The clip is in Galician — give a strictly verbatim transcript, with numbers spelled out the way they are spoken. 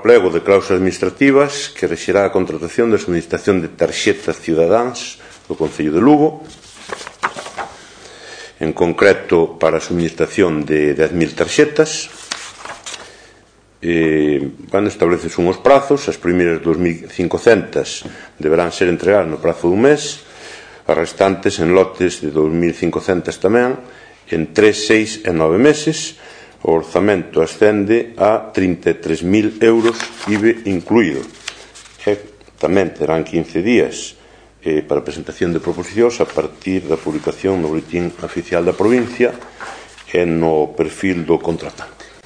plego de cláusulas administrativas que rexerá a contratación da suministración de tarxetas cidadáns do Concello de Lugo, en concreto para a suministración de dez mil tarxetas. Eh, bueno, estableces unhos prazos, as primeiras dos mil cincocentas deberán ser entregadas no prazo dun mes, as restantes en lotes de dos mil cincocentas tamén, en tres, seis e nove meses. O orzamento ascende a trinta e tres mil euros, I V A incluído. E tamén terán quince días eh, para a presentación de proposicións a partir da publicación no Boletín Oficial da Provincia e no perfil do contratante.